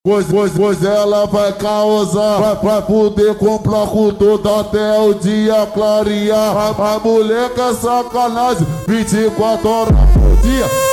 Pois ela vai causar, vai poder com o bloco todo até o dia clarear. A mulher quer sacanagem 24 horas por dia.